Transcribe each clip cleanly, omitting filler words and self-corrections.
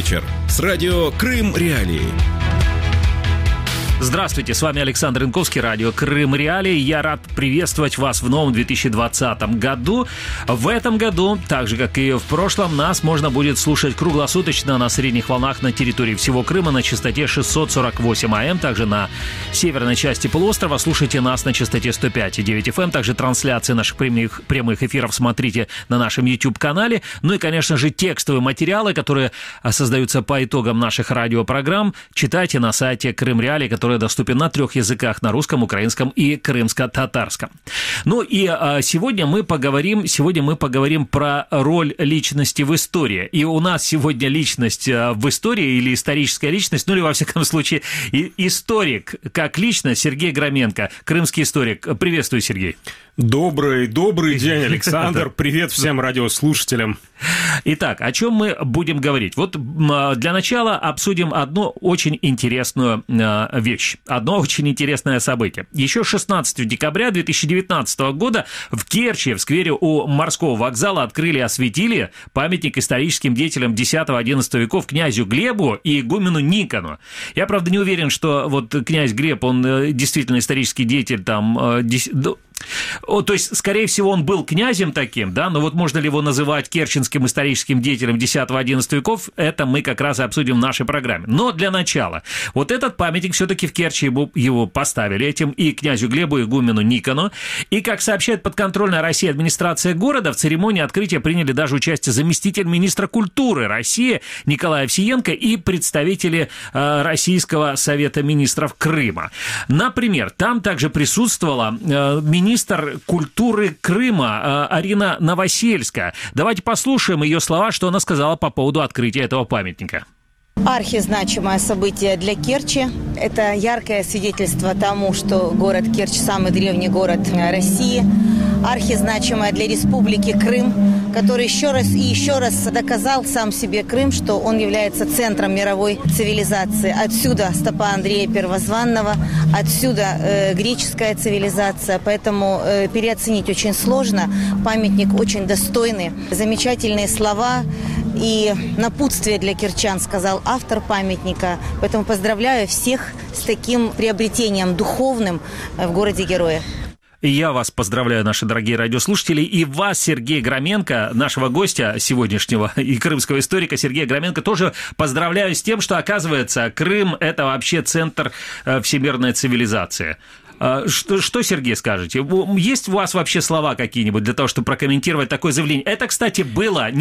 вечер с радио «Крым Реалии». Здравствуйте, с вами Александр Янковский, радио «Крым Реалии». Я рад приветствовать вас в новом 2020 году. В этом году, так же как и в прошлом, нас можно будет слушать круглосуточно на средних волнах на территории всего Крыма на частоте 648 АМ, также на северной части полуострова. Слушайте нас на частоте 105,9 FM. Также трансляции наших прямых эфиров смотрите на нашем YouTube-канале. Ну и, конечно же, текстовые материалы, которые создаются по итогам наших радиопрограмм, читайте на сайте «Крым Реалии», который доступен на 3 языках: на русском, украинском и крымско-татарском. Ну и сегодня мы поговорим про роль личности в истории. И у нас сегодня личность в истории, или историческая личность, ну или во всяком случае историк как личность Сергей Громенко, крымский историк. Приветствую, Сергей. Добрый день, Александр. Привет всем радиослушателям. Итак, о чем мы будем говорить? Вот для начала обсудим одну очень интересную вещь, одно очень интересное событие. Еще 16 декабря 2019 года в Керчи, в сквере у морского вокзала, открыли и осветили памятник историческим деятелям X-XI веков князю Глебу и игумену Никону. Я, правда, не уверен, что вот князь Глеб, он действительно исторический деятель, то есть, скорее всего, он был князем таким, да, но вот можно ли его называть керченским историческим деятелем X-XI веков, это мы как раз и обсудим в нашей программе. Но для начала, вот этот памятник все-таки в Керчи его поставили, этим и князю Глебу, и игумену Никону, и, как сообщает подконтрольная России администрация города, в церемонии открытия приняли даже участие заместитель министра культуры России Николай Овсиенко и представители Российского совета министров Крыма. Например, там также присутствовала министр культуры Крыма Арина Новосельская. Давайте послушаем ее слова, что она сказала по поводу открытия этого памятника. Архизначимое событие для Керчи. Это яркое свидетельство тому, что город Керчь – самый древний город России. Архизначимое для Республики Крым, который еще раз доказал сам себе Крым, что он является центром мировой цивилизации. Отсюда стопа Андрея Первозванного, отсюда греческая цивилизация. Поэтому переоценить очень сложно. Памятник очень достойный. Замечательные слова и напутствие для керчан сказал автор памятника. Поэтому поздравляю всех с таким приобретением духовным в городе-герое. Я вас поздравляю, наши дорогие радиослушатели, и вас, Сергей Громенко, нашего гостя сегодняшнего и крымского историка Сергея Громенко, тоже поздравляю с тем, что, оказывается, Крым – это вообще центр всемирной цивилизации. Что, Сергей, скажете? Есть у вас вообще слова какие-нибудь для того, чтобы прокомментировать такое заявление? Это, кстати, было,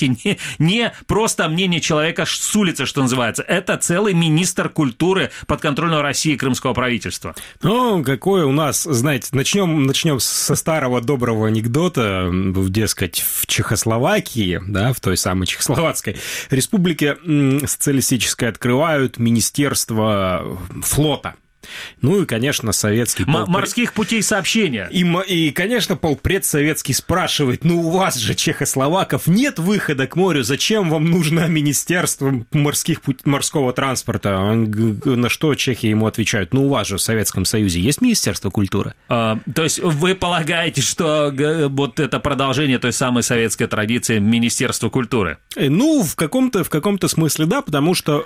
не просто мнение человека с улицы, что называется. Это целый министр культуры подконтрольного России крымского правительства. Ну, какое у нас, знаете, начнем со старого доброго анекдота, дескать, в Чехословакии, да, в той самой Чехословацкой республике социалистической открывают министерство флота. Ну и, конечно, советский морских путей сообщения. И, конечно, полпред советский спрашивает: ну у вас же, чехословаков, нет выхода к морю, зачем вам нужно министерство морского транспорта? На что чехи ему отвечают: ну у вас же в Советском Союзе есть Министерство культуры. То есть вы полагаете, что вот это продолжение той самой советской традиции Министерства культуры? Ну, в каком-то смысле да, потому что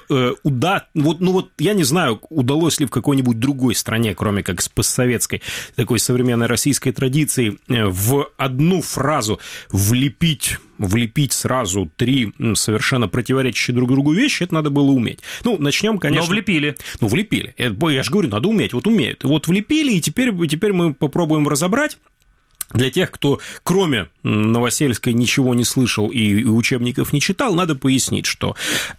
я не знаю, удалось ли в какой-нибудь другой стране, кроме как постсоветской, такой современной российской традиции, в одну фразу влепить сразу 3 совершенно противоречащие друг другу вещи, это надо было уметь. Ну, начнем, конечно... Но влепили. Влепили. Я же говорю, надо уметь. Вот умеют. Вот влепили, и теперь мы попробуем разобрать. Для тех, кто кроме Новосельской ничего не слышал и учебников не читал, надо пояснить, что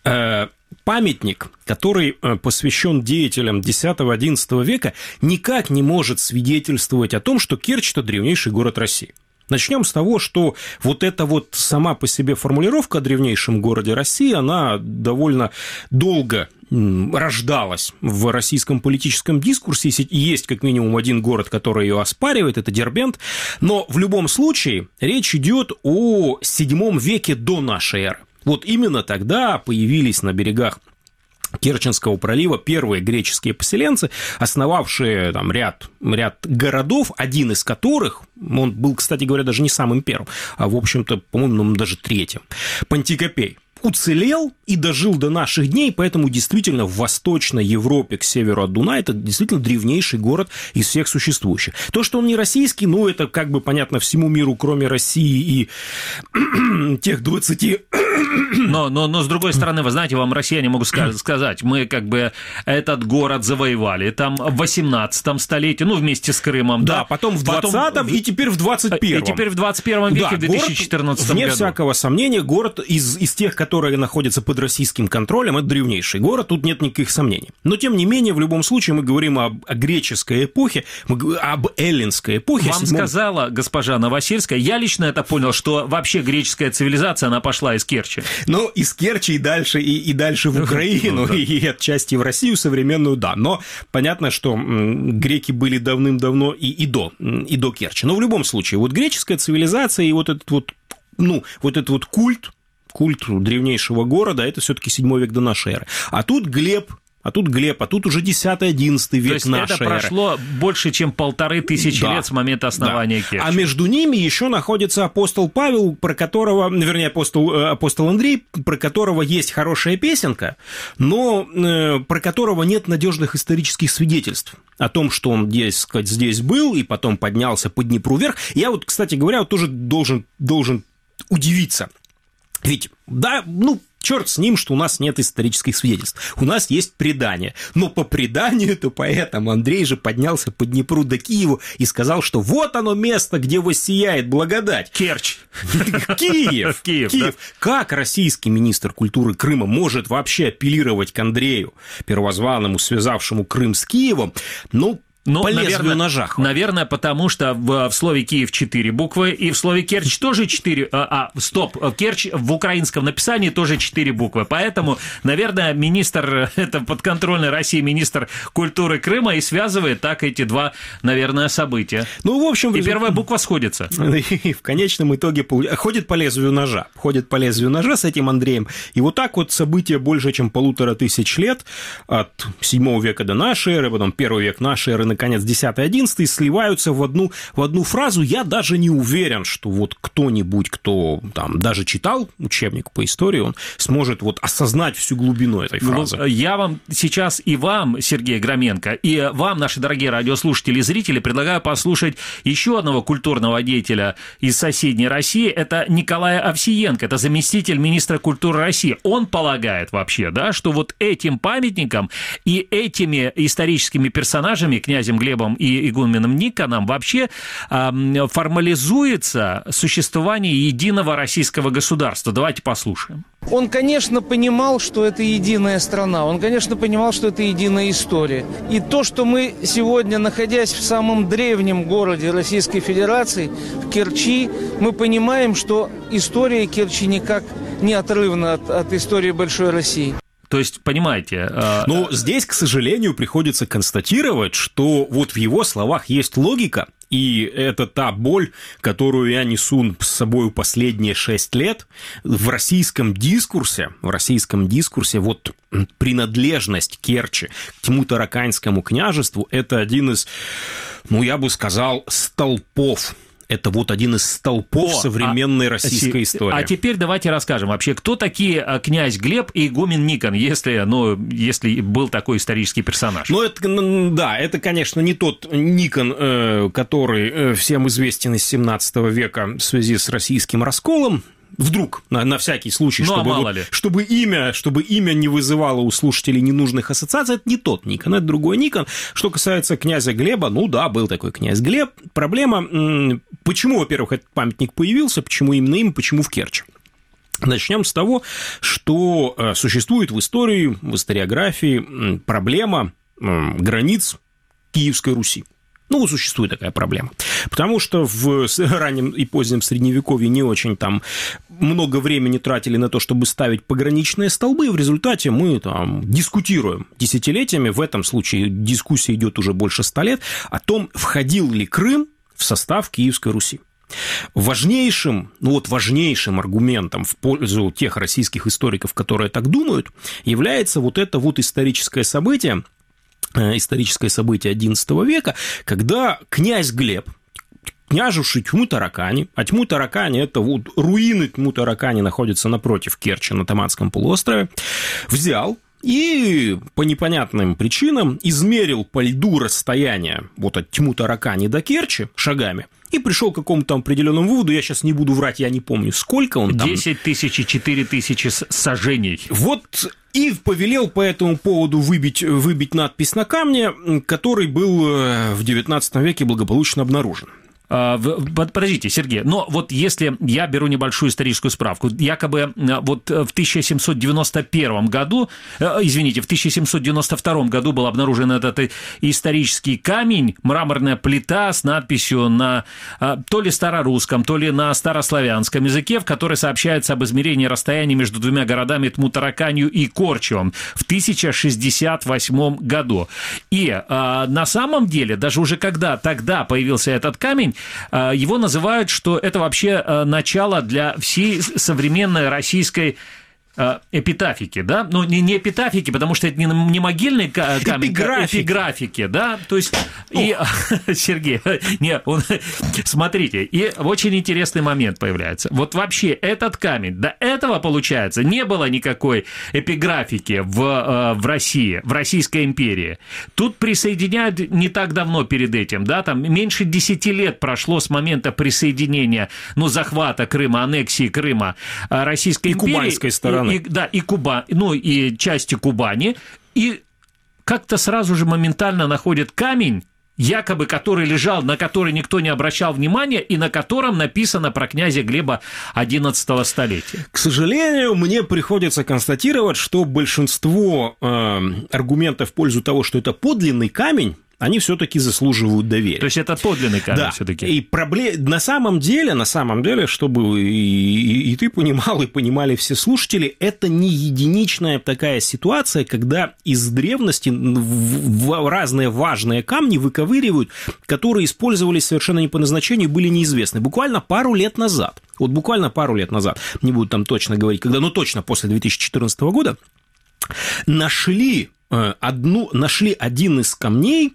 памятник, который посвящен деятелям X-XI века, никак не может свидетельствовать о том, что Керчь – это древнейший город России. Начнем с того, что вот эта вот сама по себе формулировка о древнейшем городе России, она довольно долго рождалась в российском политическом дискурсе. Есть как минимум один город, который ее оспаривает, это Дербент, но в любом случае речь идет о VII веке до нашей эры. Вот именно тогда появились на берегах Керченского пролива первые греческие поселенцы, основавшие там ряд городов, один из которых, он был, кстати говоря, даже не самым первым, а, в общем-то, по-моему, даже третьим, Пантикопей. уцелел и дожил до наших дней, поэтому действительно в Восточной Европе к северу от Дуная это действительно древнейший город из всех существующих. То, что он не российский, ну, это как бы понятно всему миру, кроме России и тех 20... Но с другой стороны, вы знаете, вам россияне могут сказать, мы как бы этот город завоевали там в 18 столетии, ну, вместе с Крымом. Да, потом в 20-м и теперь в 21-м. И теперь в 21 веке, да, в 2014 году. Вне всякого сомнения, город из тех, которые находятся под российским контролем, это древнейший город, тут нет никаких сомнений. Но, тем не менее, в любом случае мы говорим о греческой эпохе, об эллинской эпохе. Вам сказала госпожа Новосельская, я лично это понял, что вообще греческая цивилизация, она пошла из Керчи. Ну, из Керчи и дальше в Украину, и отчасти в Россию современную, да. Но понятно, что греки были давным-давно и до Керчи. Но в любом случае, вот греческая цивилизация и вот этот вот культ древнейшего города, это все-таки 7 век до нашей эры. А тут Глеб, а тут уже 10-11 век нашей эры. То есть это прошло больше, чем 1500 лет с момента основания Керчи. А между ними еще находится апостол Павел, апостол Андрей, про которого есть хорошая песенка, но про которого нет надежных исторических свидетельств о том, что он, здесь был и потом поднялся по Днепру вверх. Я вот, кстати говоря, тоже должен удивиться. Ведь, черт с ним, что у нас нет исторических свидетельств. У нас есть предание. Но по преданию-то поэтому Андрей же поднялся по Днепру до Киева и сказал, что вот оно место, где воссияет благодать. Керчь. Киев. Да? Как российский министр культуры Крыма может вообще апеллировать к Андрею, первозванному, связавшему Крым с Киевом? По лезвию ножа. Наверное, потому что в слове «Киев» 4 буквы, и в слове «Керчь» тоже 4... Керчь в украинском написании тоже 4 буквы. Поэтому, наверное, это подконтрольный России министр культуры Крыма и связывает так эти два, наверное, события. В общем... И первая буква сходится. И в конечном итоге ходит по лезвию ножа. С этим Андреем. И вот так вот события больше, чем 1500 лет, от 7 века до нашей эры, потом 1 век нашей эры, наконец, 10-11 сливаются в одну фразу. Я даже не уверен, что вот кто-нибудь, кто там даже читал учебник по истории, он сможет вот осознать всю глубину этой фразы. Я вам сейчас и вам, Сергей Громенко, и вам, наши дорогие радиослушатели и зрители, предлагаю послушать еще одного культурного деятеля из соседней России. Это Николай Овсиенко, это заместитель министра культуры России. Он полагает вообще, да, что вот этим памятником и этими историческими персонажами, князем Глебом и игуменом Никоном, вообще формализуется существование единого российского государства. Давайте послушаем. Он, конечно, понимал, что это единая страна. Он, конечно, понимал, что это единая история. И то, что мы сегодня, находясь в самом древнем городе Российской Федерации, в Керчи, мы понимаем, что история Керчи никак не отрывна от истории Большой России. То есть, понимаете... Но здесь, к сожалению, приходится констатировать, что вот в его словах есть логика, и это та боль, которую я несу с собой последние 6 лет. В российском дискурсе вот принадлежность Керчи к Тиму-Тараканскому княжеству – это один из, я бы сказал, столпов. Это вот один из столпов современной российской истории. А теперь давайте расскажем вообще, кто такие князь Глеб и игумен Никон, если был такой исторический персонаж. Это, конечно, не тот Никон, который всем известен из 17 века в связи с российским расколом. Вдруг, на всякий случай, чтобы имя не вызывало у слушателей ненужных ассоциаций, это не тот Никон, это другой Никон. Что касается князя Глеба, был такой князь Глеб. Проблема, почему, во-первых, этот памятник появился, почему именно им, почему в Керчи. Начнем с того, что существует в истории, в историографии проблема границ Киевской Руси. Существует такая проблема. Потому что в раннем и позднем Средневековье не очень там много времени тратили на то, чтобы ставить пограничные столбы, и в результате мы там дискутируем десятилетиями, в этом случае дискуссия идет уже больше 100 лет, о том, входил ли Крым в состав Киевской Руси. Важнейшим аргументом в пользу тех российских историков, которые так думают, является вот это вот историческое событие XI века, когда князь Глеб, княживший Тьму-Таракани, а Тьму-Таракани – это вот руины Тьму-Таракани находятся напротив Керчи на Таманском полуострове, взял и по непонятным причинам измерил по льду расстояние вот от Тьму-Таракани до Керчи шагами и пришел к какому-то определенному выводу, я сейчас не буду врать, я не помню, сколько он там. 10 тысяч и 4 тысячи сажений. Вот и повелел по этому поводу выбить надпись на камне, который был в XIX веке благополучно обнаружен. Подождите, Сергей, но вот если я беру небольшую историческую справку, якобы вот в 1791 году, извините, в 1792 году был обнаружен этот исторический камень, мраморная плита с надписью на то ли старорусском, то ли на старославянском языке, в которой сообщается об измерении расстояния между двумя городами Тьму-Тараканью и Корчевом в 1068 году. И на самом деле, даже уже когда тогда появился этот камень, его называют, что это вообще начало для всей современной российской эпитафики, да? Ну, не эпитафики, потому что это не могильный камень, эпиграфики, да? То есть, и, Сергей, смотрите, и очень интересный момент появляется. Вот вообще этот камень, до этого, получается, не было никакой эпиграфики в России, в Российской империи. Тут присоединяют не так давно перед этим, да? Там меньше 10 лет прошло с момента присоединения, ну, захвата Крыма, аннексии Крыма Российской империи. И кубанской стороны. И части Кубани, и как-то сразу же моментально находят камень, якобы который лежал, на который никто не обращал внимания, и на котором написано про князя Глеба XI столетия. К сожалению, мне приходится констатировать, что большинство аргументов в пользу того, что это подлинный камень, они все-таки заслуживают доверия. То есть это подлинный камень, да. Все-таки. И на самом деле, чтобы и ты понимал, и понимали все слушатели, это не единичная такая ситуация, когда из древности разные важные камни выковыривают, которые использовались совершенно не по назначению, были неизвестны. Буквально пару лет назад, не буду там точно говорить, когда, но точно после 2014 года, нашли один из камней,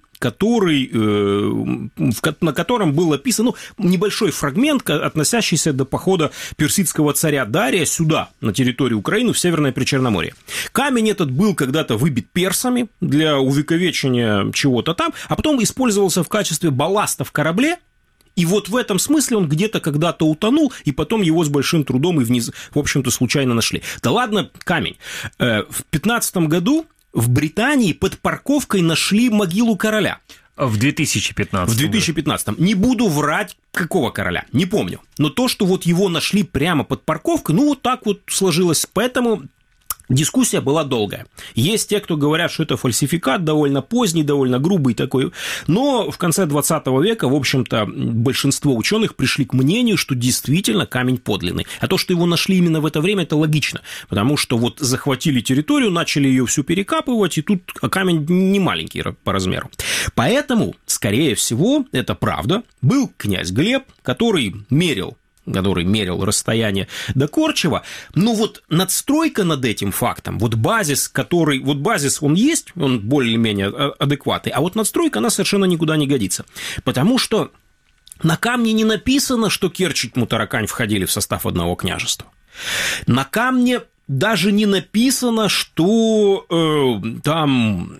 на котором был описан небольшой фрагмент, относящийся до похода персидского царя Дария сюда, на территорию Украины, в Северное Причерноморье. Камень этот был когда-то выбит персами для увековечения чего-то там, а потом использовался в качестве балласта в корабле. И вот в этом смысле он где-то когда-то утонул, и потом его с большим трудом и вниз, в общем-то, случайно нашли. Да ладно, камень. В 2015 году в Британии под парковкой нашли могилу короля. В 2015. В 2015. Не буду врать, какого короля, не помню. Но то, что вот его нашли прямо под парковкой, вот так вот сложилось. Поэтому дискуссия была долгая. Есть те, кто говорят, что это фальсификат, довольно поздний, довольно грубый такой. Но в конце 20 века, в общем-то, большинство ученых пришли к мнению, что действительно камень подлинный. А то, что его нашли именно в это время, это логично. Потому что вот захватили территорию, начали ее всю перекапывать, и тут камень не маленький по размеру. Поэтому, скорее всего, это правда. Был князь Глеб, который мерил расстояние до Корчева, но вот надстройка над этим фактом, базис он есть, он более-менее адекватный, а вот надстройка, она совершенно никуда не годится, потому что на камне не написано, что Керчь и Тьму-Таракань входили в состав одного княжества. На камне даже не написано, что там...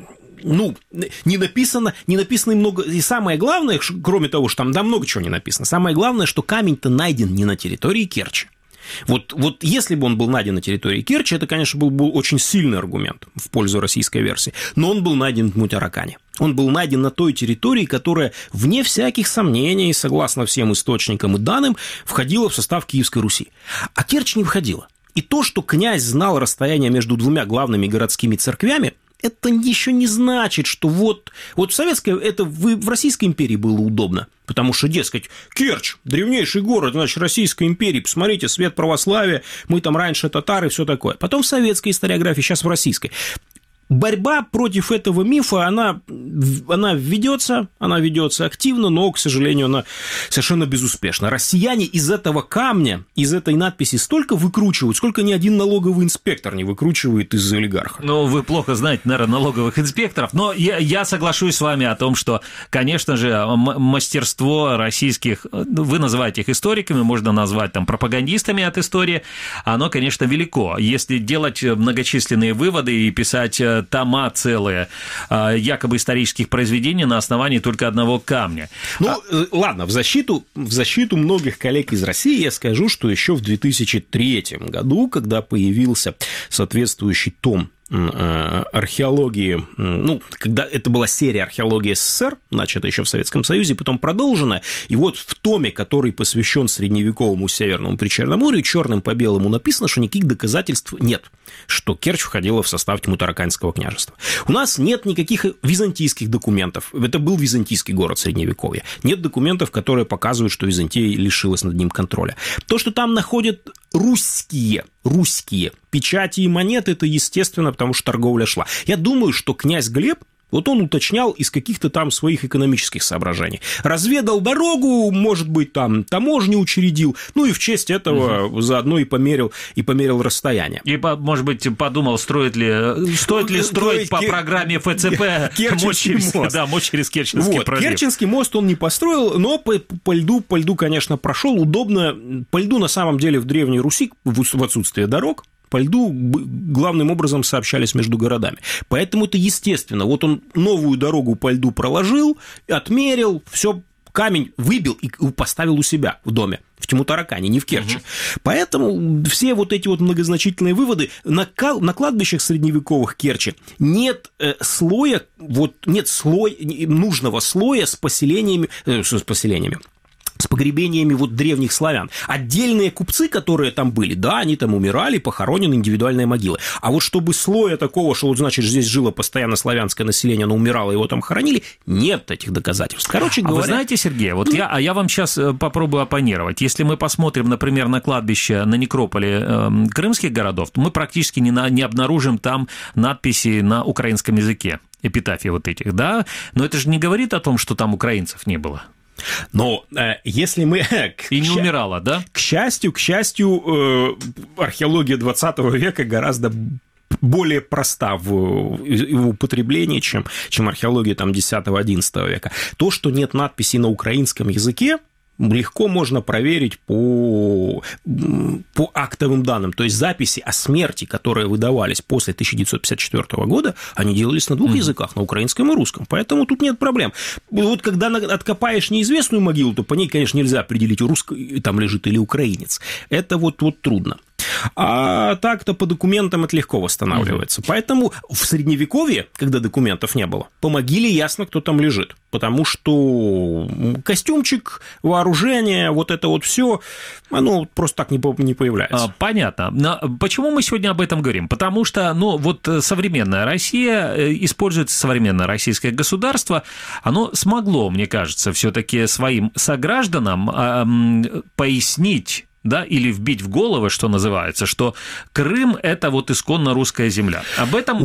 не написано много, и самое главное, кроме того, что там много чего не написано, самое главное, что камень-то найден не на территории Керчи. Вот если бы он был найден на территории Керчи, это, конечно, был очень сильный аргумент в пользу российской версии, но он был найден в Тьму-Таракане. Он был найден на той территории, которая, вне всяких сомнений, согласно всем источникам и данным, входила в состав Киевской Руси. А Керчь не входила. И то, что князь знал расстояние между двумя главными городскими церквями, это еще не значит, что вот в советской, это в Российской империи было удобно, потому что, дескать, Керчь, древнейший город, значит, Российской империи, посмотрите, свет православия, мы там раньше татары, все такое. Потом в советской историографии, сейчас в российской. борьба против этого мифа, она ведется активно, но, к сожалению, она совершенно безуспешна. Россияне из этого камня, из этой надписи столько выкручивают, сколько ни один налоговый инспектор не выкручивает из олигарха. Ну, вы плохо знаете, наверное, налоговых инспекторов, но я соглашусь с вами о том, что, конечно же, мастерство российских, вы называете их историками, можно назвать там пропагандистами от истории, оно, конечно, велико. Если делать многочисленные выводы и писать тома целые якобы исторических произведений на основании только одного камня. Ну, ладно, в защиту многих коллег из России я скажу, что еще в 2003 году, когда появился соответствующий том археологии, ну, когда это была серия археологии СССР, начата еще в Советском Союзе, потом продолжена, и вот в томе, который посвящен средневековому Северному Причерноморью, черным по белому написано, что никаких доказательств нет, что Керчь входила в состав Тимутараканского княжества. У нас нет никаких византийских документов, это был византийский город Средневековья, нет документов, которые показывают, что Византия лишилась над ним контроля. То, что там находят русские печати и монеты, это естественно, потому что торговля шла. Я думаю, что князь Глеб, вот он уточнял из каких-то там своих экономических соображений. Разведал дорогу, может быть, там таможню учредил, ну и в честь этого заодно и померил расстояние. И, может быть, подумал, стоит ли строить по программе ФЦП мост через Керченский пролив. Керченский мост он не построил, но по льду, конечно, прошел удобно. По льду, на самом деле, в Древней Руси, в отсутствие дорог, по льду главным образом сообщались между городами. Поэтому это естественно. Вот он новую дорогу по льду проложил, отмерил, все, камень выбил и поставил у себя в доме. В Тимутаракане, не в Керчи. Поэтому все вот эти вот многозначительные выводы на кладбищах средневековых Керчи нет нужного слоя с погребениями вот древних славян. Отдельные купцы, которые там были, да, они там умирали, похоронены, индивидуальные могилы. А вот чтобы слоя такого, что вот, значит, здесь жило постоянно славянское население, оно умирало, его там хоронили, нет этих доказательств. Короче говоря... вы знаете, Сергей, вот я вам сейчас попробую оппонировать. Если мы посмотрим, например, на кладбище, на некрополе крымских городов, то мы практически не обнаружим там надписи на украинском языке, эпитафии вот этих, да? Но это же не говорит о том, что там украинцев не было. Но если мы... И не умирала, да? К счастью, археология 20 века гораздо более проста в употреблении, чем археология там 10-11 века. То, что нет надписей на украинском языке, легко можно проверить по актовым данным. То есть записи о смерти, которые выдавались после 1954 года, они делались на двух языках, на украинском и русском. Поэтому тут нет проблем. Вот когда откопаешь неизвестную могилу, то по ней, конечно, нельзя определить, русский там лежит или украинец. Это вот трудно. А так-то по документам это легко восстанавливается. Поэтому в Средневековье, когда документов не было, по могиле ясно, кто там лежит. Потому что костюмчик, вооружение, вот это вот все, оно просто так не появляется. Понятно. Но почему мы сегодня об этом говорим? Потому что, вот современная Россия, используется современное российское государство, оно смогло, мне кажется, все-таки своим согражданам пояснить, да, или вбить в головы, что называется, что Крым – это вот исконно русская земля. Об этом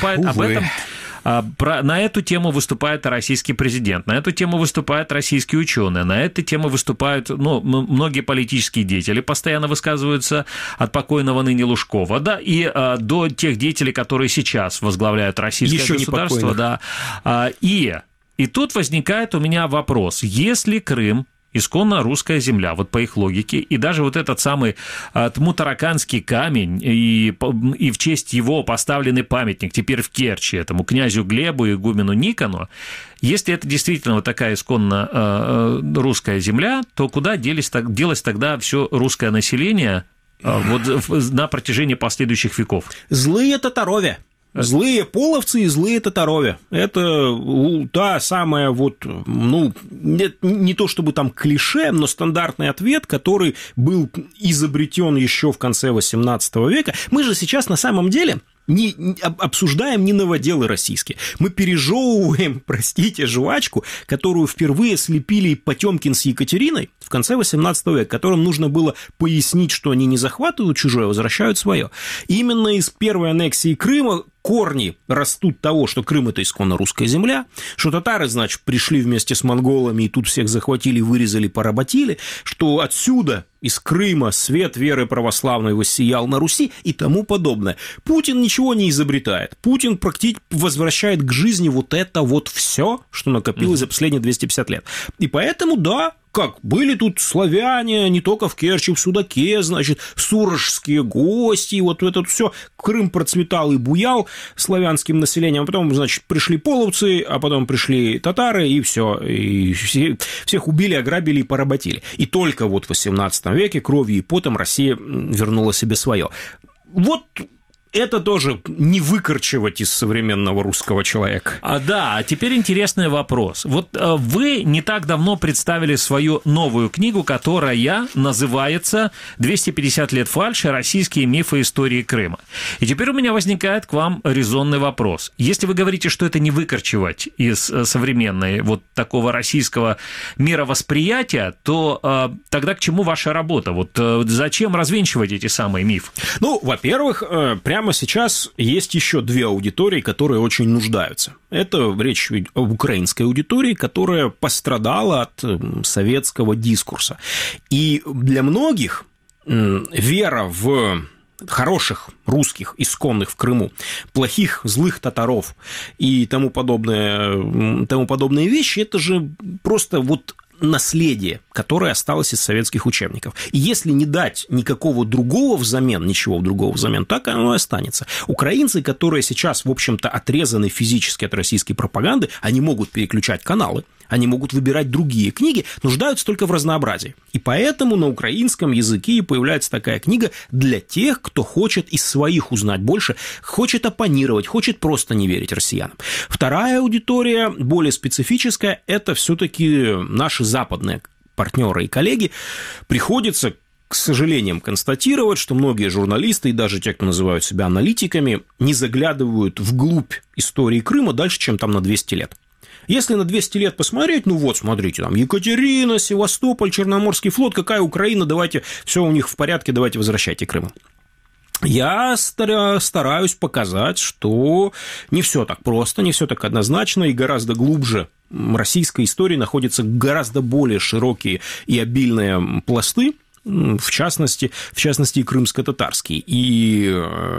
на эту тему выступает российский президент, на эту тему выступают российские ученые, на эту тему выступают многие политические деятели, постоянно высказываются от покойного ныне Лужкова, да, и до тех деятелей, которые сейчас возглавляют российское государство. Да, и тут возникает у меня вопрос, если Крым исконно русская земля, вот по их логике, и даже вот этот самый Тмутараканский камень, и в честь его поставленный памятник теперь в Керчи этому князю Глебу и игумену Никону, если это действительно вот такая исконно русская земля, то куда делось тогда все русское население вот на протяжении последующих веков? Злые татарове. Злые половцы и злые татарове. Это та самая не то чтобы там клише, но стандартный ответ, который был изобретен еще в конце XVIII века. Мы же сейчас на самом деле не обсуждаем не новоделы российские. Мы пережевываем, жвачку, которую впервые слепили Потёмкин с Екатериной в конце XVIII века, которым нужно было пояснить, что они не захватывают чужое, а возвращают свое. И именно из первой аннексии Крыма корни растут того, что Крым – это исконно русская земля, что татары, значит, пришли вместе с монголами и тут всех захватили, вырезали, поработили, что отсюда, из Крыма, свет веры православной воссиял на Руси и тому подобное. Путин ничего не изобретает. Путин практически возвращает к жизни вот это вот все, что накопилось за последние 250 лет. И поэтому, да, как были тут славяне, не только в Керчи, в Судаке, значит, сурожские гости, вот это все. Крым процветал и буял славянским населением, а потом, значит, пришли половцы, а потом пришли татары, и все, и всех убили, ограбили и поработили. И только вот в 18 веке кровью и потом Россия вернула себе свое. Вот это тоже не выкорчевать из современного русского человека. А теперь интересный вопрос. Вот вы не так давно представили свою новую книгу, которая называется «250 лет фальши. Российские мифы истории Крыма». И теперь у меня возникает к вам резонный вопрос. Если вы говорите, что это не выкорчевать из современной вот такого российского мировосприятия, то тогда к чему ваша работа? Вот зачем развенчивать эти самые мифы? Ну, во-первых, прямо сейчас есть еще две аудитории, которые очень нуждаются. Это речь об украинской аудитории, которая пострадала от советского дискурса. И для многих вера в хороших русских, исконных в Крыму, плохих, злых татаров и тому подобные вещи, это же просто вот наследие, которое осталось из советских учебников. И если не дать никакого другого взамен, ничего другого взамен, так оно и останется. Украинцы, которые сейчас, в общем-то, отрезаны физически от российской пропаганды, они могут переключать каналы, они могут выбирать другие книги, нуждаются только в разнообразии. И поэтому на украинском языке появляется такая книга для тех, кто хочет из своих узнать больше, хочет оппонировать, хочет просто не верить россиянам. Вторая аудитория, более специфическая, это все-таки наши западные партнеры и коллеги. Приходится, к сожалению, констатировать, что многие журналисты и даже те, кто называют себя аналитиками, не заглядывают вглубь истории Крыма дальше, чем там на 200 лет. Если на 200 лет посмотреть, ну вот, смотрите, там Екатерина, Севастополь, Черноморский флот, какая Украина, давайте, все у них в порядке, давайте возвращайте Крым. Я стараюсь показать, что не все так просто, не все так однозначно, и гораздо глубже российской истории находятся гораздо более широкие и обильные пласты, в частности и крымско-татарский. И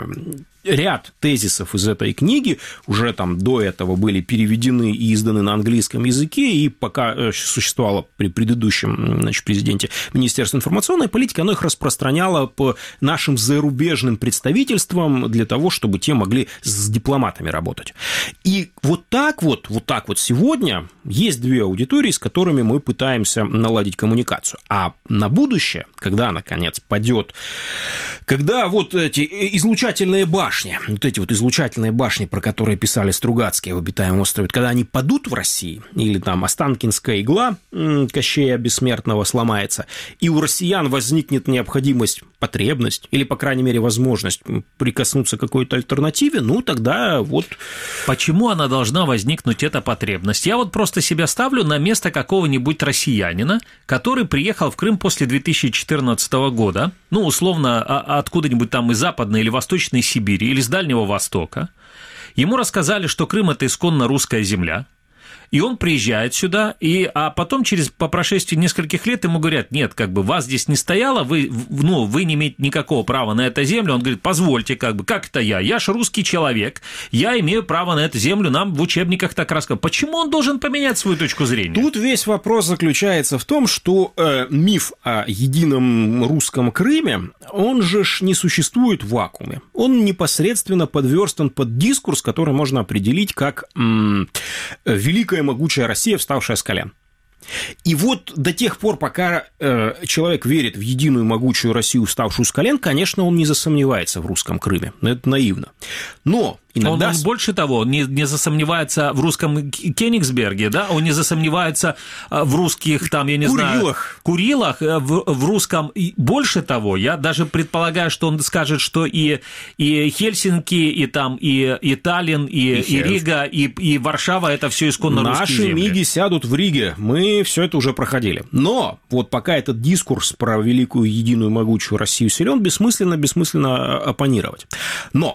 ряд тезисов из этой книги уже там до этого были переведены и изданы на английском языке, и пока существовало при предыдущем, значит, президенте Министерства информационной политики, оно их распространяло по нашим зарубежным представительствам для того, чтобы те могли с дипломатами работать. И вот так вот сегодня есть две аудитории, с которыми мы пытаемся наладить коммуникацию. А на будущее, когда, наконец, падет, когда вот эти излучательные башни, излучательные башни, про которые писали Стругацкие в «Обитаемом острове», когда они падут в России, или там Останкинская игла Кощея Бессмертного сломается, и у россиян возникнет необходимость, потребность, или, по крайней мере, возможность прикоснуться к какой-то альтернативе, ну, тогда вот... Почему она должна возникнуть, эта потребность? Я вот просто себя ставлю на место какого-нибудь россиянина, который приехал в Крым после 2014 года, ну, условно, откуда-нибудь там из Западной или Восточной Сибири, или с Дальнего Востока. Ему рассказали, что Крым – это исконно русская земля. И он приезжает сюда, а потом по прошествии нескольких лет ему говорят: нет, как бы вас здесь не стояло, вы не имеете никакого права на эту землю. Он говорит: позвольте, как это я ж русский человек, я имею право на эту землю, нам в учебниках так рассказывают. Почему он должен поменять свою точку зрения? Тут весь вопрос заключается в том, что миф о едином русском Крыме, он же не существует в вакууме. Он непосредственно подверстан под дискурс, который можно определить как великая могучая Россия, вставшая с колен. И вот до тех пор, пока человек верит в единую могучую Россию, вставшую с колен, конечно, он не засомневается в русском Крыме. Это наивно. Но иногда... Он больше того, он не засомневается в русском Кенигсберге, да? Он не засомневается в русских, там, я не знаю... Курилах, в русском. И больше того, я даже предполагаю, что он скажет, что и Хельсинки, и Таллин, и Рига, и Варшава – это все исконно русские земли. Наши МИГи сядут в Риге, мы все это уже проходили. Но вот пока этот дискурс про великую единую могучую Россию силен, бессмысленно оппонировать. Но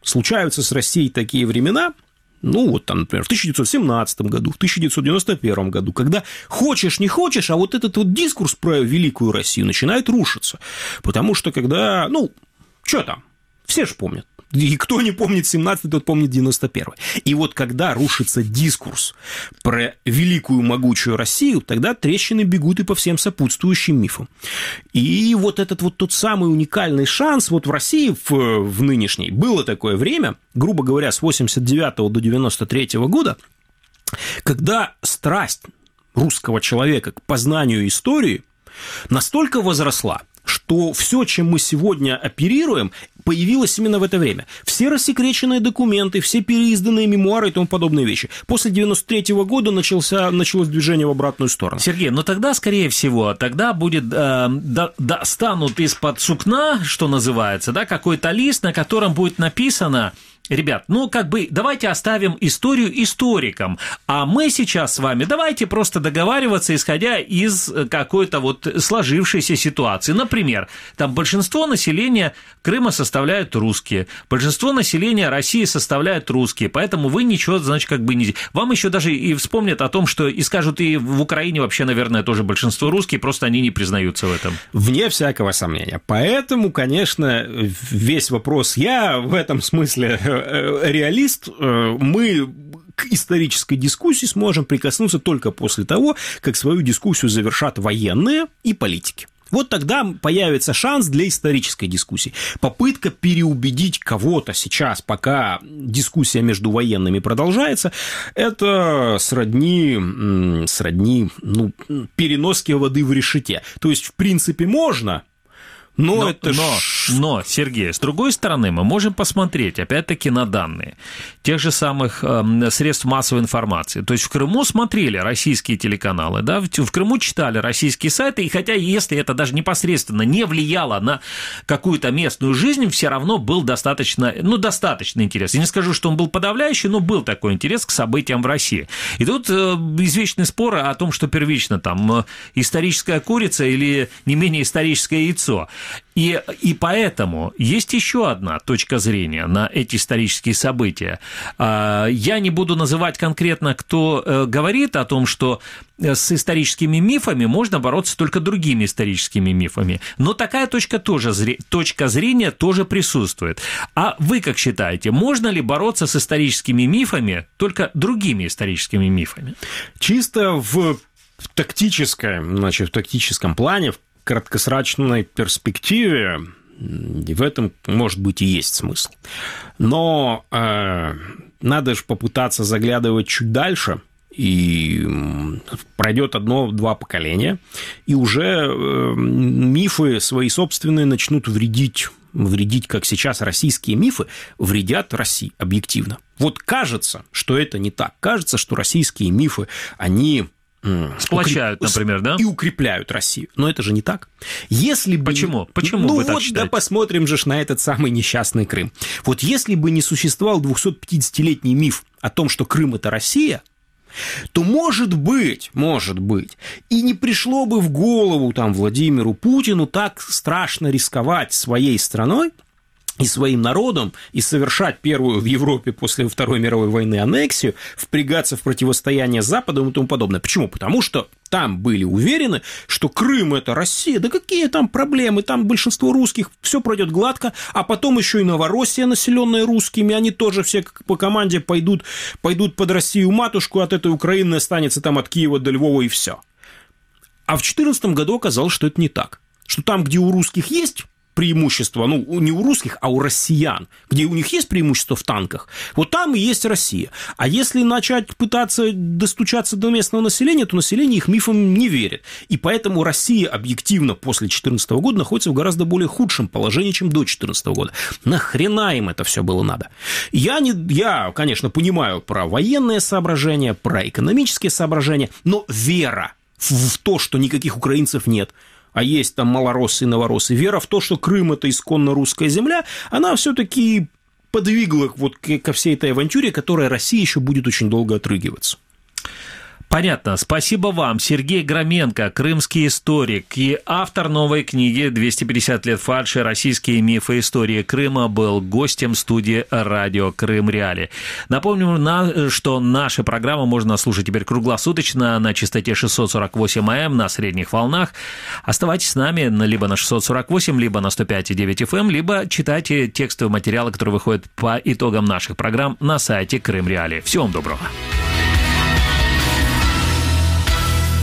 случаются с Россией такие времена, ну, вот там, например, в 1917 году, в 1991 году, когда хочешь, не хочешь, а вот этот вот дискурс про великую Россию начинает рушиться. Потому что когда, ну, что там, все же помнят. И кто не помнит 17-й, тот помнит 91-й. И вот когда рушится дискурс про великую могучую Россию, тогда трещины бегут и по всем сопутствующим мифам. И вот этот вот тот самый уникальный шанс вот в России в нынешней было такое время, грубо говоря, с 89 до 93 года, когда страсть русского человека к познанию истории настолько возросла, что все, чем мы сегодня оперируем, появилось именно в это время. Все рассекреченные документы, все переизданные мемуары и тому подобные вещи. После 93-го года началось движение в обратную сторону. Сергей, но тогда, скорее всего, тогда будет достанут из-под сукна, что называется, да, какой-то лист, на котором будет написано: ребят, ну, как бы, давайте оставим историю историкам, а мы сейчас с вами давайте просто договариваться, исходя из какой-то вот сложившейся ситуации. Например, там большинство населения Крыма составляют русские, большинство населения России составляют русские, поэтому вы ничего, значит, как бы не... Вам еще даже и вспомнят о том, что и скажут, и в Украине вообще, наверное, тоже большинство русские, просто они не признаются в этом. Вне всякого сомнения. Поэтому, конечно, весь вопрос, я в этом смысле реалист, мы к исторической дискуссии сможем прикоснуться только после того, как свою дискуссию завершат военные и политики. Вот тогда появится шанс для исторической дискуссии. Попытка переубедить кого-то сейчас, пока дискуссия между военными продолжается, это сродни переноске воды в решете. То есть, в принципе, можно... Но, Сергей, с другой стороны, мы можем посмотреть, опять-таки, на данные тех же самых средств массовой информации. То есть в Крыму смотрели российские телеканалы, да, в Крыму читали российские сайты, и хотя если это даже непосредственно не влияло на какую-то местную жизнь, все равно был достаточно интерес. Я не скажу, что он был подавляющий, но был такой интерес к событиям в России. И тут извечный спор о том, что первично там историческая курица или не менее историческое яйцо. И поэтому есть еще одна точка зрения на эти исторические события. Я не буду называть конкретно, кто говорит о том, что с историческими мифами можно бороться только другими историческими мифами. Но такая точка зрения тоже присутствует. А вы как считаете, можно ли бороться с историческими мифами только другими историческими мифами? Чисто в тактическом плане, в краткосрочной перспективе в этом, может быть, и есть смысл. Но надо же попытаться заглядывать чуть дальше, и пройдет 1-2 поколения, и уже мифы свои собственные начнут вредить, как сейчас российские мифы вредят России объективно. Вот кажется, что это не так. Кажется, что российские мифы, они... сплочают, например, да? И укрепляют Россию. Но это же не так. Если бы... Почему? Почему вы так считаете? Да посмотрим же на этот самый несчастный Крым. Вот если бы не существовал 250-летний миф о том, что Крым – это Россия, то, может быть, и не пришло бы в голову там Владимиру Путину так страшно рисковать своей страной и своим народом, и совершать первую в Европе после Второй мировой войны аннексию, впрягаться в противостояние с Западом и тому подобное. Почему? Потому что там были уверены, что Крым – это Россия, да какие там проблемы, там большинство русских, все пройдет гладко, а потом еще и Новороссия, населенная русскими, они тоже все по команде пойдут под Россию-матушку, от этой Украины останется там от Киева до Львова и все. А в 2014 году оказалось, что это не так, что там, где у русских есть преимущество, не у русских, а у россиян, где у них есть преимущество в танках, вот там и есть Россия. А если начать пытаться достучаться до местного населения, то население их мифам не верит. И поэтому Россия объективно после 2014 года находится в гораздо более худшем положении, чем до 2014 года. Нахрена им это все было надо? Я, конечно, понимаю про военные соображения, про экономические соображения, но вера в то, что никаких украинцев нет, а есть там малороссы и новороссы, вера в то, что Крым – это исконно русская земля, она все-таки подвигла вот ко всей этой авантюре, которая России еще будет очень долго отрыгиваться. Понятно. Спасибо вам. Сергей Громенко, крымский историк и автор новой книги «250 лет фальши. Российские мифы истории Крыма» был гостем студии радио Крым Реали. Напомню, что наши программы можно слушать теперь круглосуточно на частоте 648 АМ на средних волнах. Оставайтесь с нами либо на 648, либо на 105,9 FM, либо читайте текстовые материалы, которые выходят по итогам наших программ на сайте Крым Реали. Всего вам доброго.